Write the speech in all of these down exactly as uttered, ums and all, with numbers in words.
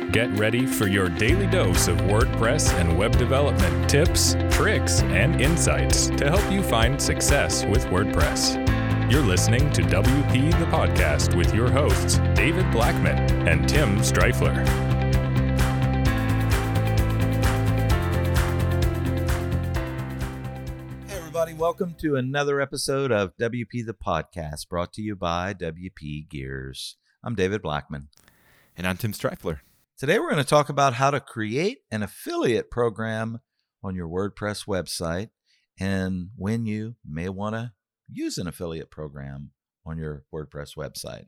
Get ready for your daily dose of WordPress and web development tips, tricks, and insights to help you find success with WordPress. You're listening to W P the Podcast with your hosts, David Blackman and Tim Streifler. Hey everybody, welcome to another episode of W P the Podcast, brought to you by W P Gears. I'm David Blackman. And I'm Tim Streifler. Today we're going to talk about how to create an affiliate program on your WordPress website and when you may want to use an affiliate program on your WordPress website.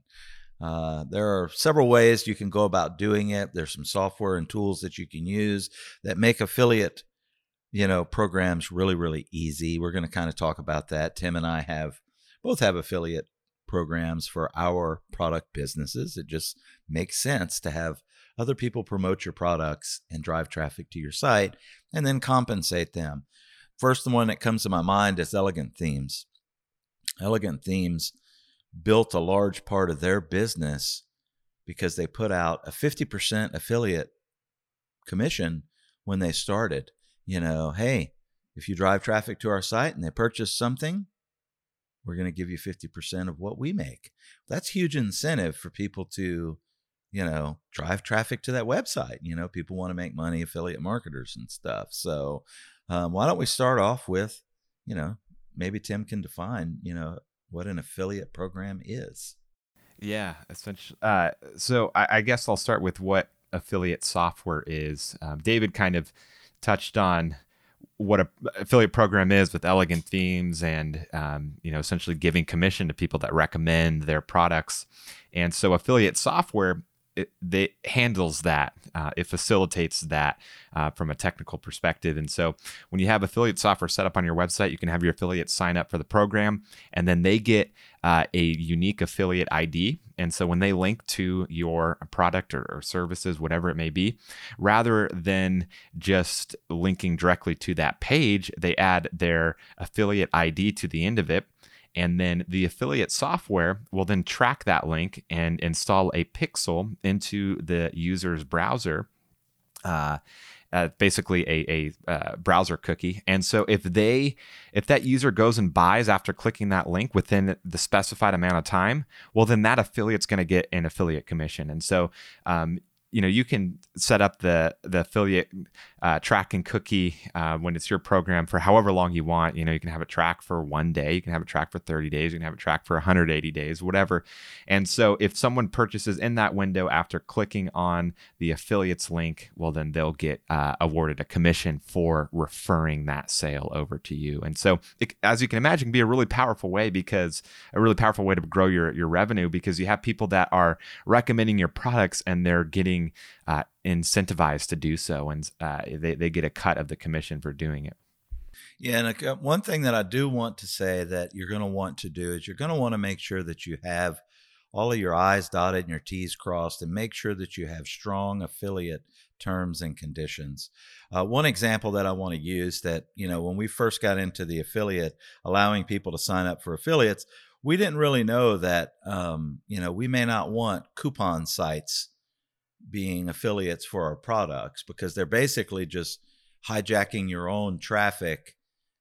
Uh, there are several ways you can go about doing it. There's some software and tools that you can use that make affiliate, you know, programs really, really easy. We're going to kind of talk about that. Tim and I have both have affiliate programs for our product businesses. It just makes sense to have other people promote your products and drive traffic to your site and then compensate them. First, the one that comes to my mind is Elegant Themes. Elegant Themes built a large part of their business because they put out a fifty percent affiliate commission when they started. You know, hey, if you drive traffic to our site and they purchase something, we're going to give you fifty percent of what we make. That's huge incentive for people to, you know, drive traffic to that website. You know, people want to make money, affiliate marketers and stuff. So um, why don't we start off with, you know, maybe Tim can define, you know, what an affiliate program is. Yeah, essentially. Uh, so I, I guess I'll start with what affiliate software is. Um, David kind of touched on what a affiliate program is with Elegant Themes and, um, you know, essentially giving commission to people that recommend their products. And so affiliate software, it they handles that. Uh, it facilitates that uh, from a technical perspective. And so when you have affiliate software set up on your website, you can have your affiliates sign up for the program, and then they get uh, a unique affiliate I D. And so when they link to your product or, or services, whatever it may be, rather than just linking directly to that page, they add their affiliate I D to the end of it. And then the affiliate software will then track that link and install a pixel into the user's browser, uh, uh, basically a, a uh, browser cookie. And so if they, if that user goes and buys after clicking that link within the specified amount of time, well, then that affiliate's going to get an affiliate commission. And so, um, you know, you can set up the the affiliate uh, tracking cookie uh, when it's your program for however long you want. You know, you can have it track for one day, you can have it track for thirty days, you can have it track for one hundred eighty days, whatever. And so if someone purchases in that window after clicking on the affiliate's link, well, then they'll get uh, awarded a commission for referring that sale over to you. And so, it, as you can imagine, it can be a really powerful way because a really powerful way to grow your, your revenue, because you have people that are recommending your products and they're getting Uh, incentivized to do so, and uh, they, they get a cut of the commission for doing it. Yeah, and a, one thing that I do want to say that you're going to want to do is you're going to want to make sure that you have all of your I's dotted and your T's crossed, and make sure that you have strong affiliate terms and conditions. Uh, one example that I want to use that, you know, when we first got into the affiliate, allowing people to sign up for affiliates, we didn't really know that, um, you know, we may not want coupon sites being affiliates for our products, because they're basically just hijacking your own traffic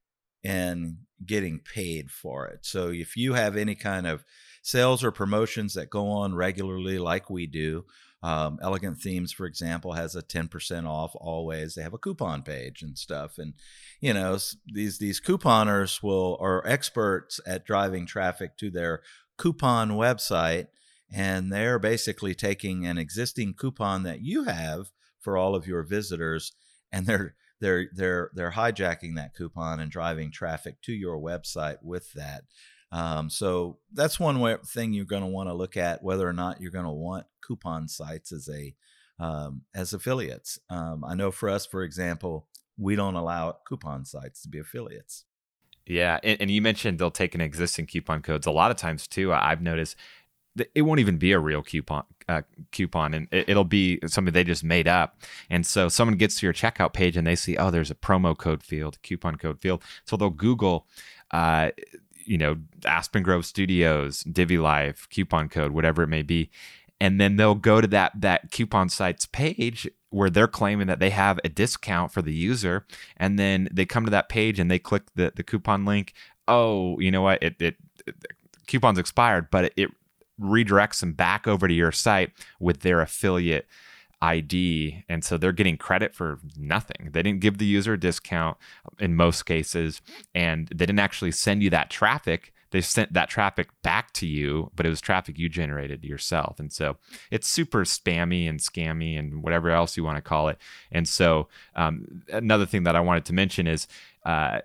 and getting paid for it. So if you have any kind of sales or promotions that go on regularly like we do, um, Elegant Themes, for example, has a ten percent off always. They have a coupon page and stuff. And, you know, these, these couponers will are experts at driving traffic to their coupon website. And they're basically taking an existing coupon that you have for all of your visitors, and they're they're they're they're hijacking that coupon and driving traffic to your website with that. Um, so that's one way, thing you're going to want to look at, whether or not you're going to want coupon sites as a um, as affiliates. Um, I know for us, for example, we don't allow coupon sites to be affiliates. Yeah, and, and you mentioned they'll take an existing coupon codes. A lot of times too, I've noticed it won't even be a real coupon, uh, coupon, and it, it'll be something they just made up. And so someone gets to your checkout page and they see, oh, there's a promo code field, coupon code field. So they'll Google, uh, you know, Aspen Grove Studios, Divi Life, coupon code, whatever it may be. and then they'll go to that that coupon site's page where they're claiming that they have a discount for the user, and then they come to that page and they click the, the coupon link. Oh, you know what? It, it, it the coupon's expired, but it, it redirects them back over to your site with their affiliate I D, and so they're getting credit for nothing. They didn't give the user a discount in most cases, and they didn't actually send you that traffic. They sent that traffic back to you, but it was traffic you generated yourself. And so it's super spammy and scammy and whatever else you want to call it. And so um, another thing that I wanted to mention is uh,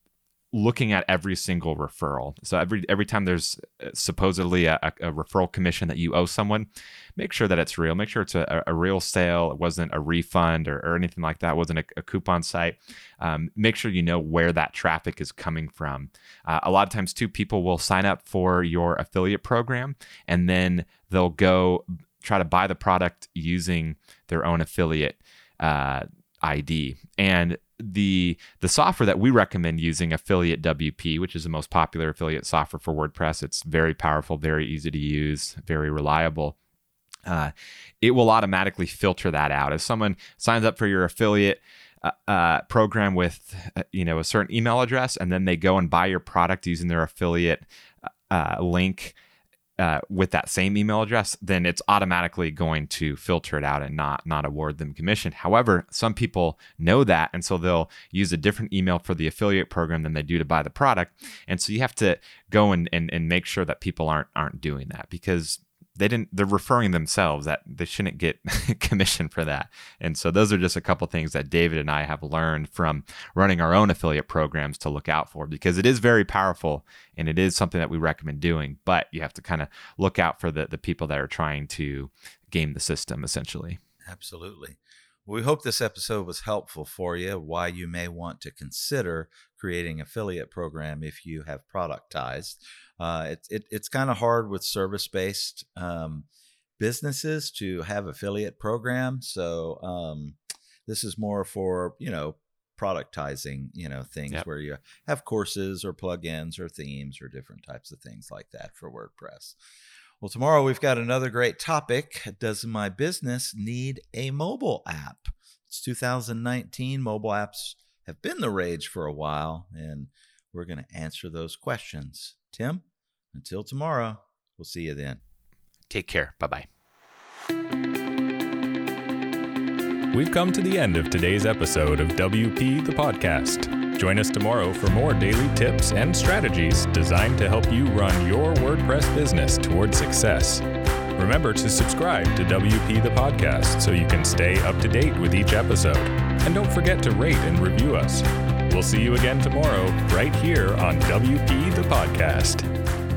looking at every single referral. So every every time there's supposedly a, a referral commission that you owe someone, make sure that it's real. Make sure it's a, a real sale. It wasn't a refund or, or anything like that. It wasn't a, a coupon site. Um, make sure you know where that traffic is coming from. Uh, a lot of times too, people will sign up for your affiliate program and then they'll go try to buy the product using their own affiliate uh, I D. And the the software that we recommend using, Affiliate W P, which is the most popular affiliate software for WordPress. It's very powerful, very easy to use, very reliable. Uh, it will automatically filter that out. If someone signs up for your affiliate uh, uh, program with uh, you know a certain email address, and then they go and buy your product using their affiliate uh, link Uh, with that same email address, then it's automatically going to filter it out and not not award them commission. However, some people know that, and so they'll use a different email for the affiliate program than they do to buy the product. And so you have to go and and, and make sure that people aren't aren't doing that, because they didn't they're referring themselves, that they shouldn't get commission for that. And so those are just a couple things that David and I have learned from running our own affiliate programs to look out for, because it is very powerful and it is something that we recommend doing, but you have to kind of look out for the the people that are trying to game the system, essentially. Absolutely. We hope this episode was helpful for you, why you may want to consider creating an affiliate program if you have productized. Uh, it, it, it's kind of hard with service-based um, businesses to have affiliate programs. So um, this is more for, you know, productizing, you know, things yep. where you have courses or plugins or themes or different types of things like that for WordPress. Well, tomorrow we've got another great topic. Does my business need a mobile app? It's two thousand nineteen. Mobile apps have been the rage for a while, and we're going to answer those questions. Tim, until tomorrow, we'll see you then. Take care. Bye-bye. We've come to the end of today's episode of W P the Podcast. Join us tomorrow for more daily tips and strategies designed to help you run your WordPress business toward success. Remember to subscribe to W P the Podcast so you can stay up to date with each episode. And don't forget to rate and review us. We'll see you again tomorrow right here on W P the Podcast.